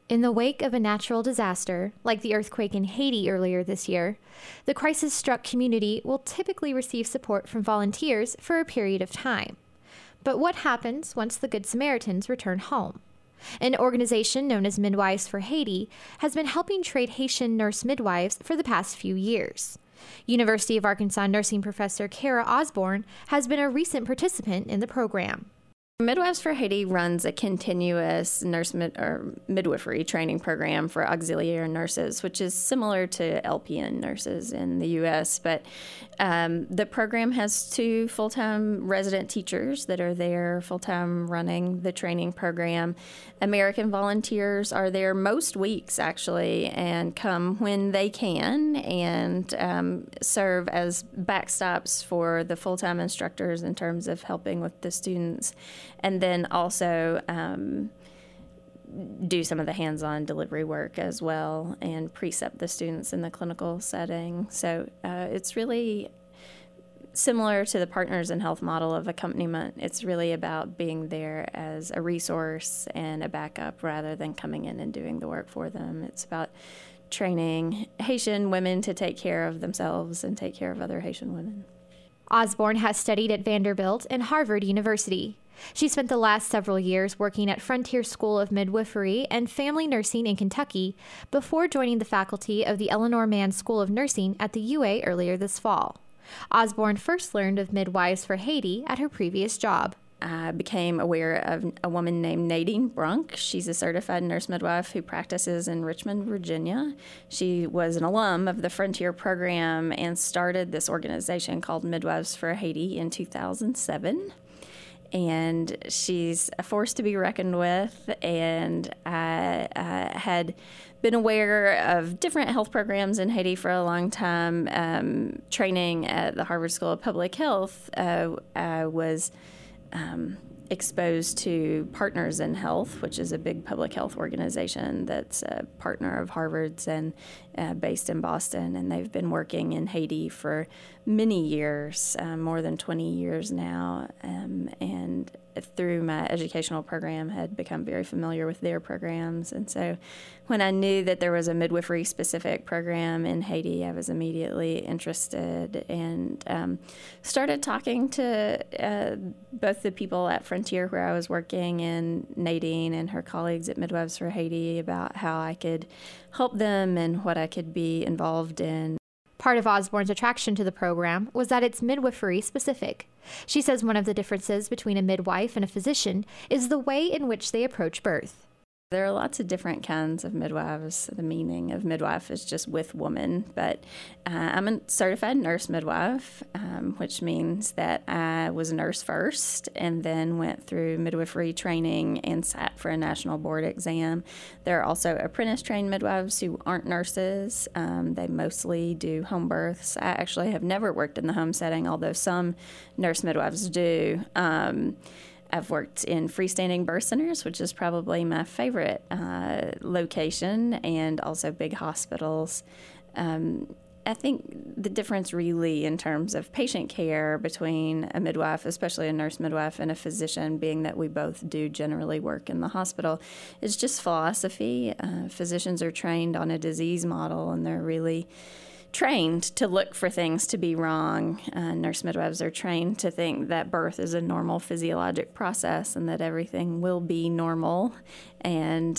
In the wake of a natural disaster, like the earthquake in Haiti earlier this year, the crisis-struck community will typically receive support from volunteers for a period of time. But what happens once the Good Samaritans return home? An organization known as Midwives for Haiti has been helping train Haitian nurse midwives for the past few years. University of Arkansas nursing professor Kara Osborne has been a recent participant in the program. Midwives for Haiti runs a continuous midwifery training program for auxiliary nurses, which is similar to LPN nurses in the U.S., but the program has 2 full-time resident teachers that are there full-time running the training program. American volunteers are there most weeks, actually, and come when they can and serve as backstops for the full-time instructors in terms of helping with the students. And then also do some of the hands-on delivery work as well and precept the students in the clinical setting. So it's really similar to the Partners in Health model of accompaniment. It's really about being there as a resource and a backup rather than coming in and doing the work for them. It's about training Haitian women to take care of themselves and take care of other Haitian women. Osborne has studied at Vanderbilt and Harvard University. She spent the last several years working at Frontier School of Midwifery and Family Nursing in Kentucky before joining the faculty of the Eleanor Mann School of Nursing at the UA earlier this fall. Osborne first learned of Midwives for Haiti at her previous job. I became aware of a woman named Nadine Brunk. She's a certified nurse midwife who practices in Richmond, Virginia. She was an alum of the Frontier program and started this organization called Midwives for Haiti in 2007. And she's a force to be reckoned with, and I had been aware of different health programs in Haiti for a long time. Training at the Harvard School of Public Health, I was exposed to Partners in Health, which is a big public health organization that's a partner of Harvard's and based in Boston. And they've been working in Haiti for many years, more than 20 years now. And through my educational program, had become very familiar with their programs. And so when I knew that there was a midwifery-specific program in Haiti, I was immediately interested and started talking to both the people at Frontier where I was working and Nadine and her colleagues at Midwives for Haiti about how I could help them and what I could be involved in. Part of Osborne's attraction to the program was that it's midwifery specific. She says one of the differences between a midwife and a physician is the way in which they approach birth. There are lots of different kinds of midwives. The meaning of midwife is just with woman, but I'm a certified nurse midwife, which means that I was a nurse first and then went through midwifery training and sat for a national board exam. There are also apprentice-trained midwives who aren't nurses. They mostly do home births. I actually have never worked in the home setting, although some nurse midwives do. I've worked in freestanding birth centers, which is probably my favorite location, and also big hospitals. I think the difference really in terms of patient care between a midwife, especially a nurse midwife, and a physician, being that we both do generally work in the hospital, is just philosophy. Physicians are trained on a disease model, and they're really trained to look for things to be wrong. Nurse midwives are trained to think that birth is a normal physiologic process and that everything will be normal, and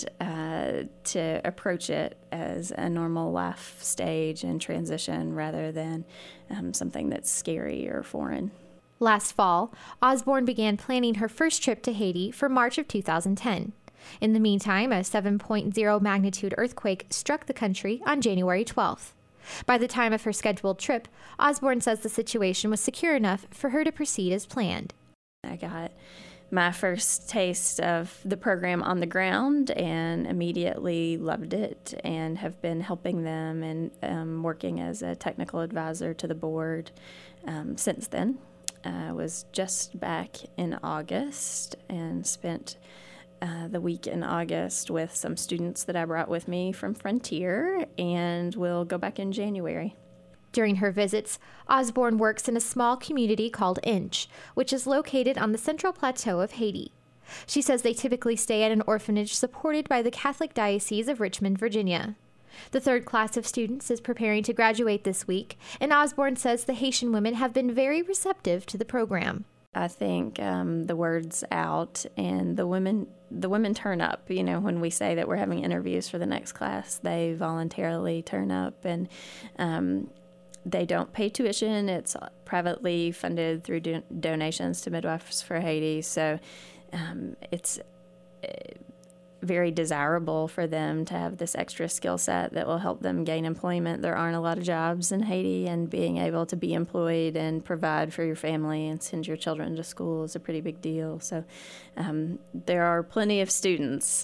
to approach it as a normal life stage and transition rather than something that's scary or foreign. Last fall, Osborne began planning her first trip to Haiti for March of 2010. In the meantime, a 7.0 magnitude earthquake struck the country on January 12th. By the time of her scheduled trip, Osborne says the situation was secure enough for her to proceed as planned. I got my first taste of the program on the ground and immediately loved it and have been helping them and working as a technical advisor to the board since then. I was just back in August and spent the week in August with some students that I brought with me from Frontier, and we'll go back in January. During her visits, Osborne works in a small community called Inch, which is located on the central plateau of Haiti. She says they typically stay at an orphanage supported by the Catholic Diocese of Richmond, Virginia. The third class of students is preparing to graduate this week, and Osborne says the Haitian women have been very receptive to the program. I think the word's out, and the women turn up. You know, when we say that we're having interviews for the next class, they voluntarily turn up, and they don't pay tuition. It's privately funded through donations to Midwives for Haiti. So it's very desirable for them to have this extra skill set that will help them gain employment. There aren't a lot of jobs in Haiti, and being able to be employed and provide for your family and send your children to school is a pretty big deal. So there are plenty of students.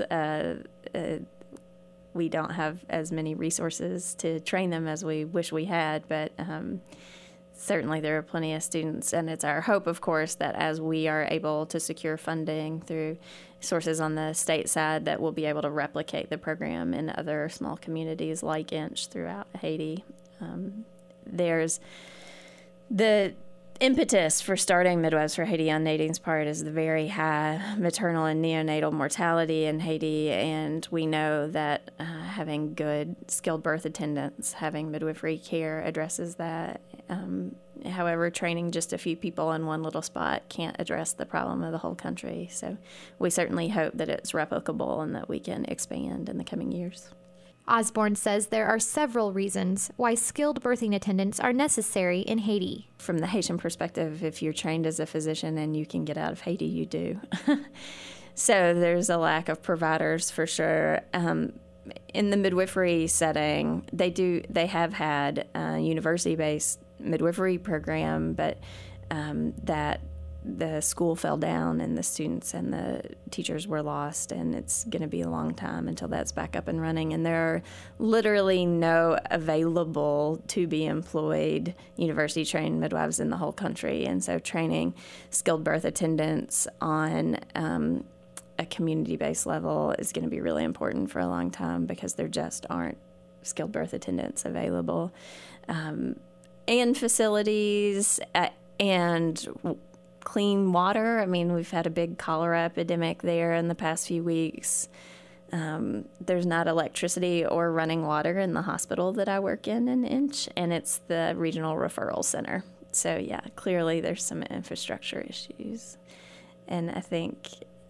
We don't have as many resources to train them as we wish we had, but certainly there are plenty of students, and it's our hope, of course, that as we are able to secure funding through sources on the state side, that we'll be able to replicate the program in other small communities like Inch throughout Haiti. There's the impetus for starting Midwives for Haiti on Nadine's part is the very high maternal and neonatal mortality in Haiti, and we know that having good skilled birth attendants, having midwifery care addresses that. However, training just a few people in one little spot can't address the problem of the whole country. So we certainly hope that it's replicable and that we can expand in the coming years. Osborne says there are several reasons why skilled birthing attendants are necessary in Haiti. From the Haitian perspective, if you're trained as a physician and you can get out of Haiti, you do. So there's a lack of providers for sure. In the midwifery setting, they have had a university-based midwifery program, but that the school fell down and the students and the teachers were lost, and it's going to be a long time until that's back up and running. And there are literally no available to be employed university-trained midwives in the whole country. And so training skilled birth attendants on a community-based level is going to be really important for a long time because there just aren't skilled birth attendants available. And facilities and clean water. I mean, we've had a big cholera epidemic there in the past few weeks. There's not electricity or running water in the hospital that I work in Inch, and it's the regional referral center. So, yeah, clearly there's some infrastructure issues. And I think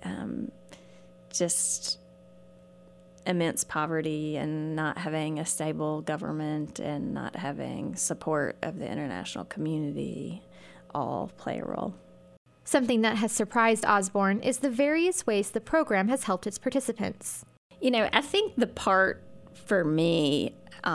just immense poverty and not having a stable government and not having support of the international community all play a role. Something that has surprised Osborne is the various ways the program has helped its participants. You know, I think the part for me,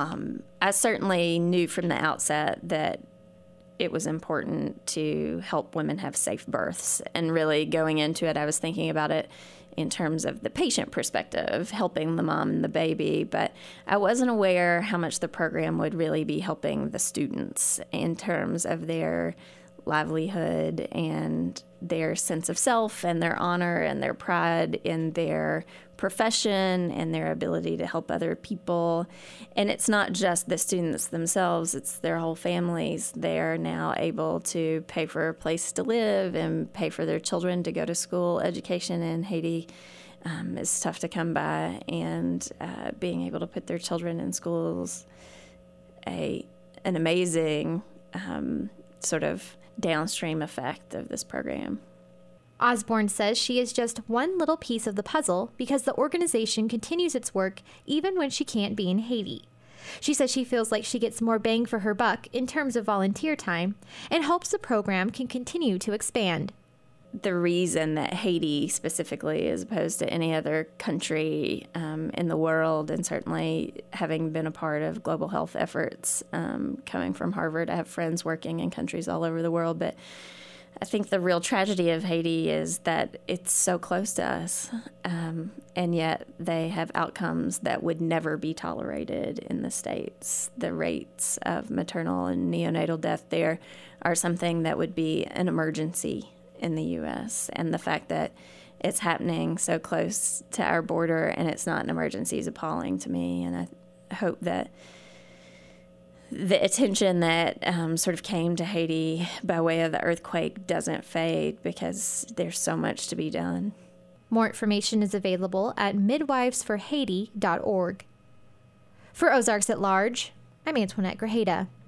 I certainly knew from the outset that it was important to help women have safe births. And really going into it, I was thinking about it in terms of the patient perspective, helping the mom and the baby. But I wasn't aware how much the program would really be helping the students in terms of their livelihood and their sense of self and their honor and their pride in their profession and their ability to help other people. And it's not just the students themselves, it's their whole families. They're now able to pay for a place to live and pay for their children to go to school. Education in Haiti is tough to come by, and being able to put their children in schools, an amazing sort of downstream effect of this program. Osborne says she is just one little piece of the puzzle because the organization continues its work even when she can't be in Haiti. She says she feels like she gets more bang for her buck in terms of volunteer time and hopes the program can continue to expand. The reason that Haiti specifically, as opposed to any other country in the world, and certainly having been a part of global health efforts, coming from Harvard, I have friends working in countries all over the world, but I think the real tragedy of Haiti is that it's so close to us, and yet they have outcomes that would never be tolerated in the States. The rates of maternal and neonatal death there are something that would be an emergency in the U.S., and the fact that it's happening so close to our border and it's not an emergency is appalling to me. And I hope that the attention that sort of came to Haiti by way of the earthquake doesn't fade, because there's so much to be done. More information is available at midwivesforhaiti.org. For Ozarks at Large, I'm Antoinette Grajeda.